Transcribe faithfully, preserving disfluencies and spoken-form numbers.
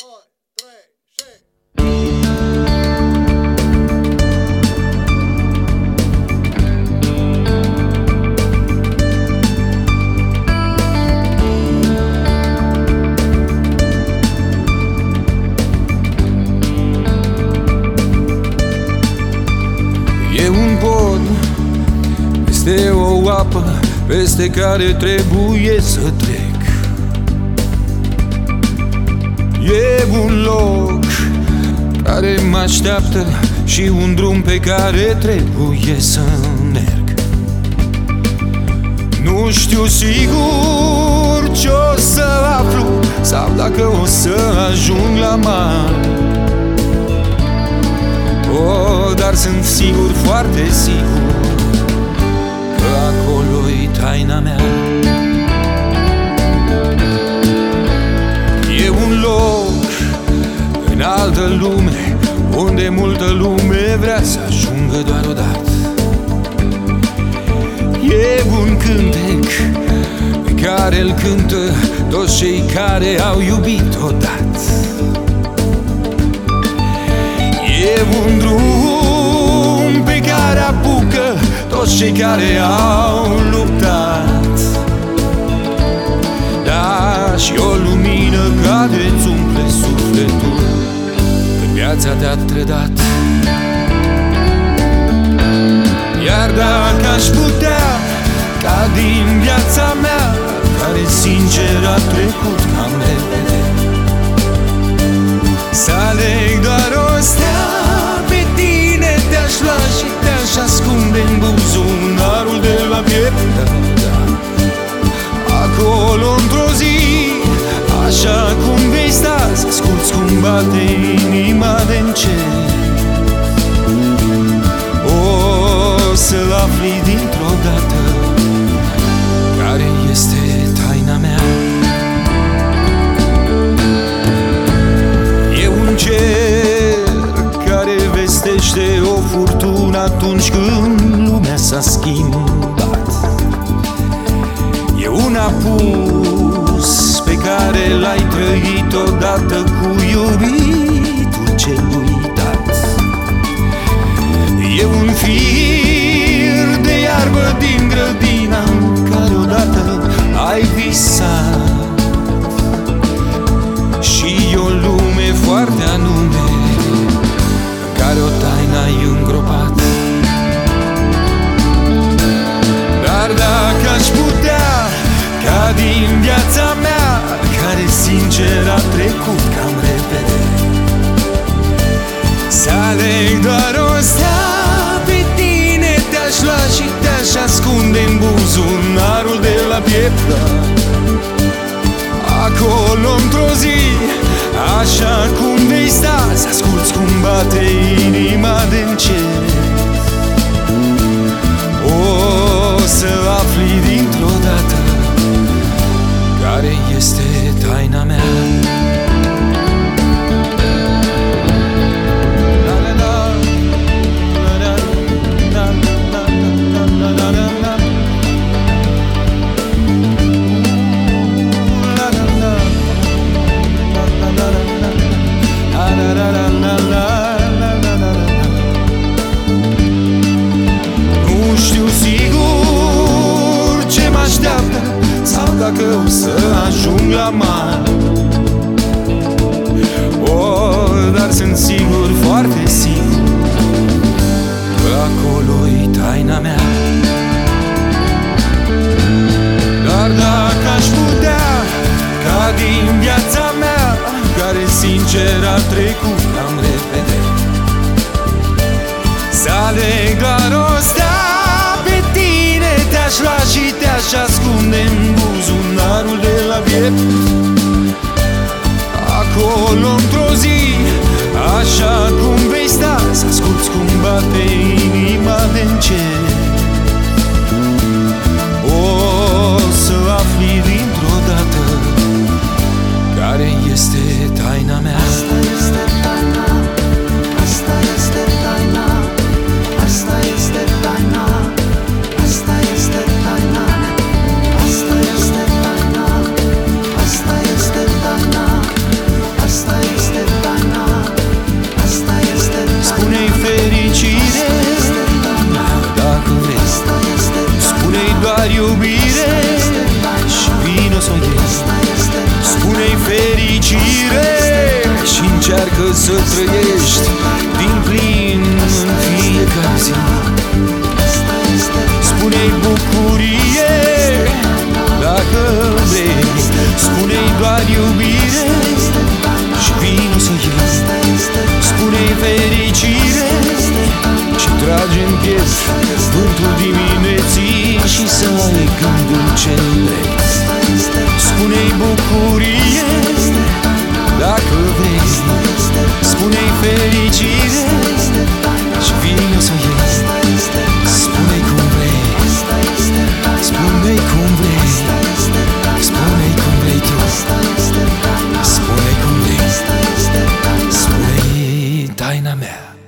doi, trei și... E un pod, este o apă peste care trebuie să trec. E un loc care mă așteaptă și un drum pe care trebuie să merg. Nu știu sigur ce-o să aflu sau dacă o să ajung la mal. Oh, dar sunt sigur, foarte sigur, că acolo-i taina mea. E un loc în altă lume unde multă lume vrea să ajungă doar odată. E un cântec pe care îl cântă toți cei care au iubit odată. E un drum pe care apucă toți cei care au luptat. Da, și o lumină care-ți umple sufletul când viața te-a trădat. Iar dacă aș putea ca din viața mea, care sincer a trecut cam repede, să aleg doar o stea, pe tine te-aș lua și te-aș ascunde în buzunarul de la piept. Da, da. Acolo într-o zi, așa cum vei sta, să asculți cum bate inima de încet. O să-l afli dintr-o dată care este taina mea. Cer care vestește o furtună atunci când lumea s-a schimbat. E un apus pe care l-ai trăit odată cu iubitul cel uitat. E un fir de iarbă din grădina în care odată ai visat. Și o lume foarte anume în care o taină ai îngropat. Dar dacă aș putea ca din viața mea, care sincer a trecut cam repede, să aleg doar o stea, pe tine te-aș lua și te-aș ascunde în buzunarul de la piept. Acolo într-o zi, așa cum vei sta, să asculți cum bate inima de încet. O să afli dintr-o dată care este taina mea. Nu știu sigur ce mă așteaptă sau dacă o să ajung la mal. Oh, dar sunt sigur, foarte sigur, că acolo-i taina mea. Dar dacă aș putea ca din viața mea, care sincer a trecut cam repede, să aleg doar o stea, pe tine te-aș lua și te-aș ascunde în buzunarul de la piept. Acolo într-o zi, așa cum vei sta, să asculți cum bate inima de încet. O să afli dintr-o dată care este taina mea. Asta este taina, asta este taina, asta este taina, asta este taina, asta este taina, asta este taina, asta este fericire și încearcă să trăiești din plin în fiecare zi. Spune-i bucurie dacă vrei, spune-i doar iubire și vino să iei. Spune-i fericire și trage în piept vântul dimineții și să ai gândul cel drept. Spune-i bucurie dacă vrei, spune-i fericire și vino să iei. Spune-i cum vrei, spune-i cum vrei, spune-i cum vrei tu, spune-i cum vrei, spune-i taina mea.